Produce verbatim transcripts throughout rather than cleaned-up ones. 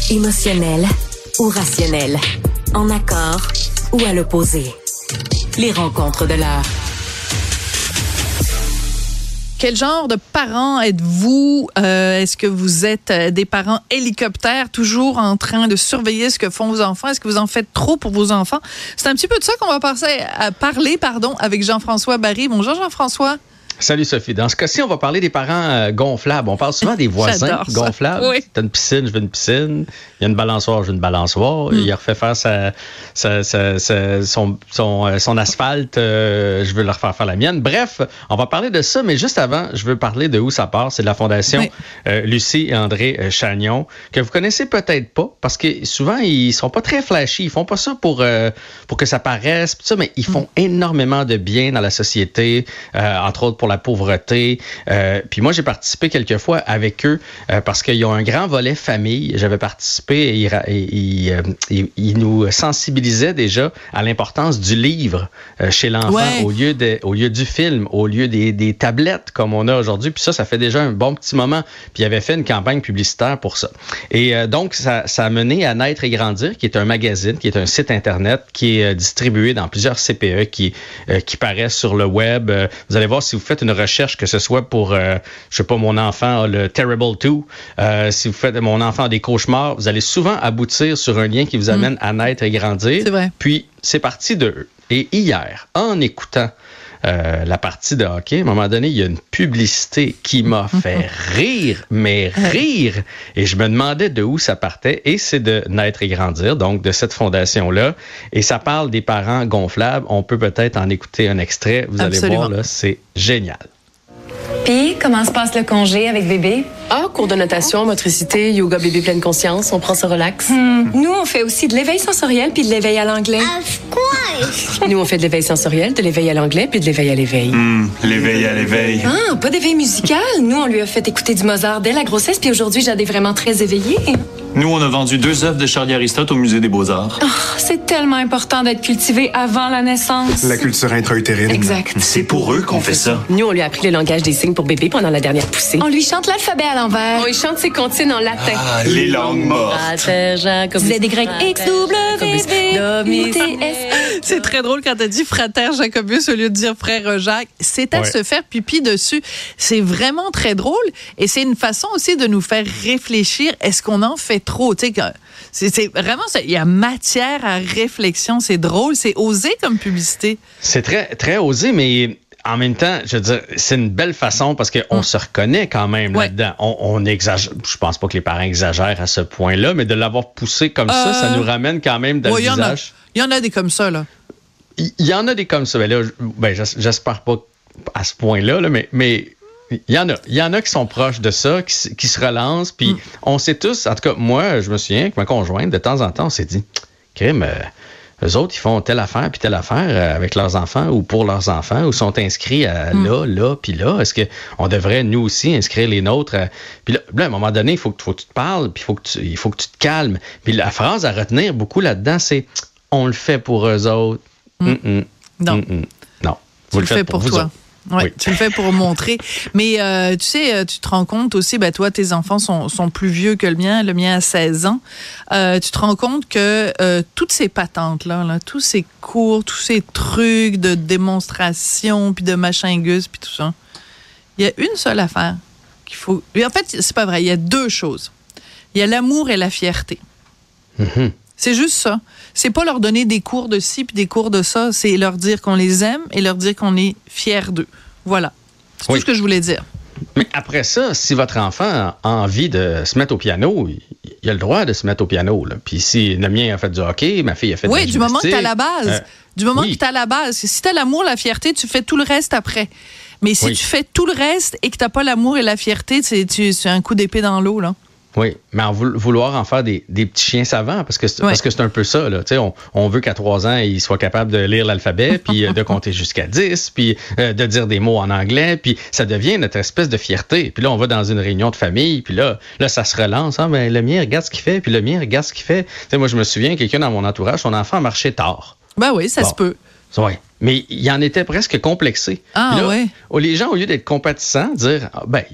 Émotionnel ou rationnel? En accord ou à l'opposé? Les rencontres de l'heure. Quel genre de parents êtes-vous? Euh, est-ce que vous êtes des parents hélicoptères, toujours en train de surveiller ce que font vos enfants? Est-ce que vous en faites trop pour vos enfants? C'est un petit peu de ça qu'on va passer à parler pardon, avec Jean-François Barry. Bonjour Jean-François. Salut Sophie. Dans ce cas-ci, on va parler des parents euh, gonflables. On parle souvent des voisins gonflables. Oui. T'as une piscine, je veux une piscine. Il y a une balançoire, je veux une balançoire. Mm. Il a refait faire sa, sa, sa, sa, son, son, son asphalte, euh, je veux leur faire faire la mienne. Bref, on va parler de ça, mais juste avant, je veux parler de où ça part. C'est de la Fondation oui. euh, Lucie et André euh, Chagnon, que vous connaissez peut-être pas, parce que souvent, ils sont pas très flashy. Ils font pas ça pour, euh, pour que ça paraisse, ça, mais ils font mm. énormément de bien dans la société, euh, entre autres pour la pauvreté. Euh, puis moi, j'ai participé quelques fois avec eux euh, parce qu'ils ont un grand volet famille. J'avais participé et ils, ils, euh, ils, ils nous sensibilisaient déjà à l'importance du livre euh, chez l'enfant ouais. au lieu de, au lieu du film, au lieu des, des tablettes comme on a aujourd'hui. Puis ça, ça fait déjà un bon petit moment. Puis ils avaient fait une campagne publicitaire pour ça. Et euh, donc, ça, ça a mené à Naître et Grandir, qui est un magazine, qui est un site Internet qui est euh, distribué dans plusieurs C P E qui, euh, qui paraissent sur le web. Euh, vous allez voir si vous faites une recherche que ce soit pour, euh, je sais pas, mon enfant a le Terrible deux, euh, si vous faites mon enfant a des cauchemars, vous allez souvent aboutir sur un lien qui vous amène mmh. à naître et grandir. C'est vrai. Puis, c'est parti de eux. Et hier, en écoutant euh, la partie de hockey, à un moment donné, il y a une publicité qui m'a fait rire, mais rire. Et je me demandais de où ça partait. Et c'est de Naître et Grandir, donc de cette fondation-là. Et ça parle des parents gonflables. On peut peut-être en écouter un extrait. Vous Absolument. allez voir, là, c'est génial. Puis, comment se passe le congé avec bébé? Ah, cours de natation, motricité, yoga bébé pleine conscience, on prend ça relax. Hmm. Nous, on fait aussi de l'éveil sensoriel puis de l'éveil à l'anglais. Of course! Nous, on fait de l'éveil sensoriel, de l'éveil à l'anglais puis de l'éveil à l'éveil. Hmm, l'éveil à l'éveil. Ah, pas d'éveil musical. Nous, on lui a fait écouter du Mozart dès la grossesse puis aujourd'hui, Jade est vraiment très éveillée. Nous, on a vendu deux œuvres de Charlie Aristote au Musée des Beaux-Arts. Oh, c'est tellement important d'être cultivé avant la naissance. La culture intra-utérine. Exact. C'est pour eux qu'on fait ça. Nous, on lui a appris le langage des signes pour bébé pendant la dernière poussée. On lui chante l'alphabet à l'envers. On lui chante ses comptines en latin. Ah, les langues mortes. Frater, Jacobus. Z, Y, X, W, V, T, S. C'est très drôle quand t'as dit frater Jacobus au lieu de dire frère Jacques. C'est à ouais. se faire pipi dessus. C'est vraiment très drôle et c'est une façon aussi de nous faire réfléchir. Est-ce qu'on en fait trop? Tu sais, c'est, c'est vraiment, il y a matière à réflexion. C'est drôle, c'est osé comme publicité. C'est très, très osé, mais en même temps, je veux dire, c'est une belle façon parce qu'on mm. se reconnaît quand même ouais. là-dedans. On, on exagère. Je pense pas que les parents exagèrent à ce point-là, mais de l'avoir poussé comme euh... ça, ça nous ramène quand même dans ouais, le visage. Il y en a des comme ça, là. Il y, y en a des comme ça. Ben là, ben, j'espère pas à ce point-là, là, mais, mais il y en a. Il y en a qui sont proches de ça, qui, qui se relancent. Puis mm. on sait tous, en tout cas, moi, je me souviens que ma conjointe, de temps en temps, on s'est dit, crime, euh, eux autres, ils font telle affaire puis telle affaire euh, avec leurs enfants ou pour leurs enfants ou sont inscrits à mm. là, là, puis là. Est-ce qu'on devrait, nous aussi, inscrire les nôtres? À... Puis là, là, à un moment donné, il faut que, faut que tu te parles, puis il faut que tu, il faut que tu te calmes. Puis la phrase à retenir beaucoup là-dedans, c'est « on le fait pour eux autres ». Mm. Mm-mm. Non. Mm-mm. Non. Vous, vous le faites faites pour, pour toi. Ouais, oui, tu le fais pour montrer. Mais euh, tu sais, tu te rends compte aussi, ben toi, tes enfants sont, sont plus vieux que le mien. Le mien a seize ans. Euh, tu te rends compte que euh, toutes ces patentes-là, là, tous ces cours, tous ces trucs de démonstration, puis de machin gus, puis tout ça, il y a une seule affaire qu'il faut... En fait, c'est pas vrai. Il y a deux choses. Il y a l'amour et la fierté. Mm-hmm. C'est juste ça. C'est pas leur donner des cours de ci puis des cours de ça. C'est leur dire qu'on les aime et leur dire qu'on est fiers d'eux. Voilà. C'est oui. tout ce que je voulais dire. Mais après ça, si votre enfant a envie de se mettre au piano, il a le droit de se mettre au piano. Là. Puis si le mien a fait du hockey, ma fille a fait oui, de la du moment que tu as la base. Euh, du moment oui. que tu as la base. Si tu as l'amour, la fierté, tu fais tout le reste après. Mais si oui. tu fais tout le reste et que tu n'as pas l'amour et la fierté, c'est, tu, c'est un coup d'épée dans l'eau, là. Oui, mais en vouloir en faire des, des petits chiens savants, parce que c'est, ouais. parce que c'est un peu ça. Là. On, on veut qu'à trois ans, il soit capable de lire l'alphabet, puis de compter jusqu'à dix, puis euh, de dire des mots en anglais, puis ça devient notre espèce de fierté. Puis là, on va dans une réunion de famille, puis là, là ça se relance. Ah, ben, le mien, regarde ce qu'il fait, puis le mien, regarde ce qu'il fait. T'sais, moi, je me souviens, quelqu'un dans mon entourage, son enfant marchait tard. Ben oui, ça bon. se peut. Oui, mais il en était presque complexé. Ah là, ouais. Les gens, au lieu d'être compatissants, dire ah, ben, il n'y a pas de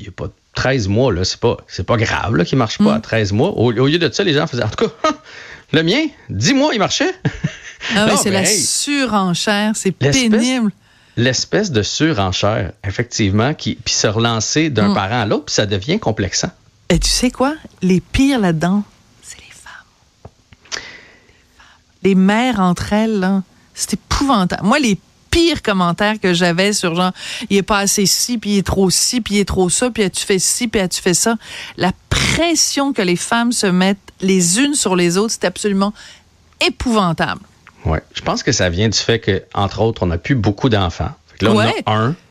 treize mois, là, c'est pas, c'est pas grave là, qu'il marche pas mm. à treize mois. Au, au lieu de ça, les gens faisaient, en tout cas, le mien, dix mois, il marchait. Ah oui, non, c'est ben, la hey, surenchère, c'est l'espèce, pénible. L'espèce de surenchère, effectivement, qui puis se relancer d'un mm. parent à l'autre, puis ça devient complexant. Et tu sais quoi? Les pires là-dedans, c'est les femmes. Les femmes. Les mères entre elles, là, c'est épouvantable. Moi, les pires commentaires que j'avais sur genre, il est pas assez ci, puis il est trop ci, puis il est trop ça, puis tu fais ci, puis tu fais ça. La pression que les femmes se mettent les unes sur les autres, c'est absolument épouvantable. Oui, je pense que ça vient du fait que, entre autres, on n'a plus beaucoup d'enfants. Fait que là, ouais. on a un,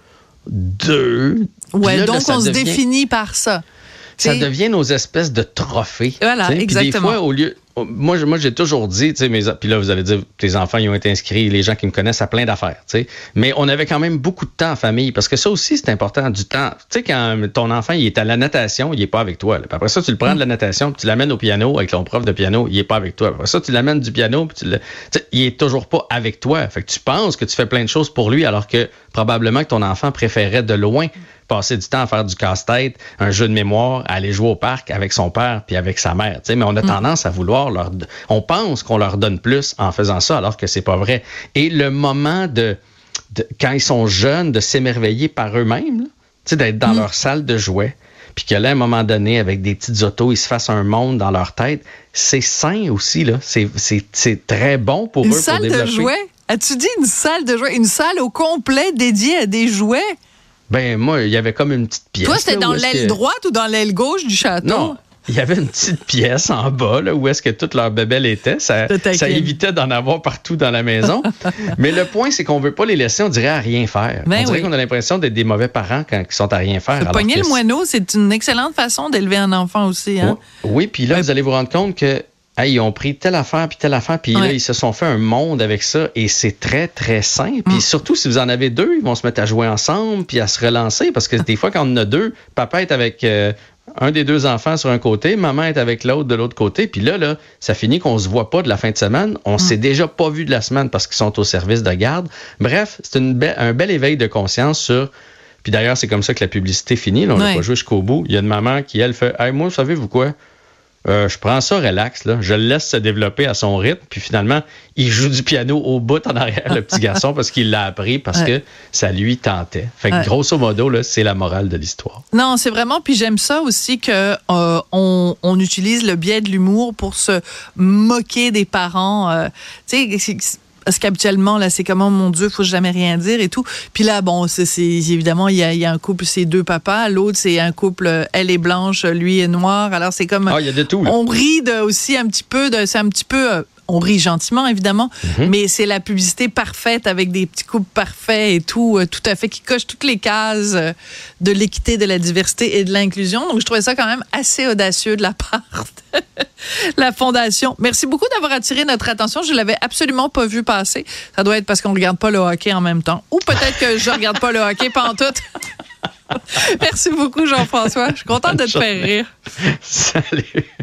deux. Ouais, là, donc là, on se devient, définit par ça. Ça t'sais, devient nos espèces de trophées. Voilà, t'sais. exactement. Puis des fois, au lieu, moi, moi j'ai toujours dit, tu sais, mes, puis là, vous allez dire, tes enfants, ils ont été inscrits, les gens qui me connaissent à plein d'affaires, tu sais. Mais on avait quand même beaucoup de temps en famille, parce que ça aussi, c'est important, du temps. Tu sais, quand ton enfant, il est à la natation, il est pas avec toi. Là. Puis après ça, tu le prends de la natation, puis tu l'amènes au piano avec ton prof de piano, il est pas avec toi. Après ça, tu l'amènes du piano, puis tu le, il est toujours pas avec toi. Fait que tu penses que tu fais plein de choses pour lui, alors que probablement que ton enfant préférait de loin passer du temps à faire du casse-tête, un jeu de mémoire, à aller jouer au parc avec son père puis avec sa mère. T'sais. Mais on a tendance à vouloir leur... On pense qu'on leur donne plus en faisant ça, alors que c'est pas vrai. Et le moment de... de quand ils sont jeunes, de s'émerveiller par eux-mêmes, d'être dans mm. leur salle de jouets, puis que là, à un moment donné, avec des petites autos, ils se fassent un monde dans leur tête, c'est sain aussi. Là. C'est, c'est, c'est très bon pour une eux pour développer. Une salle de jouets? As-tu dit une salle de jouets? Une salle au complet dédiée à des jouets? Ben, moi, il y avait comme une petite pièce. Toi, c'était là, dans l'aile que... droite ou dans l'aile gauche du château? Non, il y avait une petite pièce en bas, là, où est-ce que toute leur bébelle était. Ça, ça évitait d'en avoir partout dans la maison. Mais le point, c'est qu'on veut pas les laisser, on dirait, à rien faire. Ben on dirait oui. qu'on a l'impression d'être des mauvais parents quand ils sont à rien faire. Pogner le moineau, c'est une excellente façon d'élever un enfant aussi. Hein? Oui, oui, puis là, ouais. vous allez vous rendre compte que hey, ils ont pris telle affaire puis telle affaire, puis ouais. là, ils se sont fait un monde avec ça, et c'est très, très simple. Puis mm. surtout, si vous en avez deux, ils vont se mettre à jouer ensemble puis à se relancer, parce que des fois, quand on en a deux, papa est avec euh, un des deux enfants sur un côté, maman est avec l'autre de l'autre côté, puis là, là, ça finit qu'on se voit pas de la fin de semaine. On mm. s'est déjà pas vu de la semaine parce qu'ils sont au service de garde. Bref, c'est une be- un bel éveil de conscience sur... Puis d'ailleurs, c'est comme ça que la publicité finit. Là, on n'a ouais. pas joué jusqu'au bout. Il y a une maman qui, elle, fait « Hey, moi, savez-vous quoi? » Euh, je prends ça relax, là. Je le laisse se développer à son rythme, puis finalement, il joue du piano au bout en arrière, le petit garçon, parce qu'il l'a appris, parce ouais. que ça lui tentait. Fait que ouais. grosso modo, là, c'est la morale de l'histoire. Non, c'est vraiment, puis j'aime ça aussi que euh, on, on utilise le biais de l'humour pour se moquer des parents. Euh, tu sais, parce qu'habituellement, là, c'est comme, oh mon Dieu, faut jamais rien dire et tout. Puis là, bon, c'est, c'est évidemment, il y a, y a un couple, c'est deux papas. L'autre, c'est un couple, elle est blanche, lui est noir. Alors, c'est comme... Ah, il y a de tout, là. On rit de, aussi un petit peu, de, c'est un petit peu... Euh, on rit gentiment, évidemment, mm-hmm. mais c'est la publicité parfaite avec des petits couples parfaits et tout, euh, tout à fait, qui coche toutes les cases euh, de l'équité, de la diversité et de l'inclusion. Donc, je trouvais ça quand même assez audacieux de la part de la Fondation. Merci beaucoup d'avoir attiré notre attention. Je ne l'avais absolument pas vu passer. Ça doit être parce qu'on ne regarde pas le hockey en même temps. Ou peut-être que je ne regarde pas le hockey pantoute. Merci beaucoup, Jean-François. Je suis contente de te faire rire. Salut.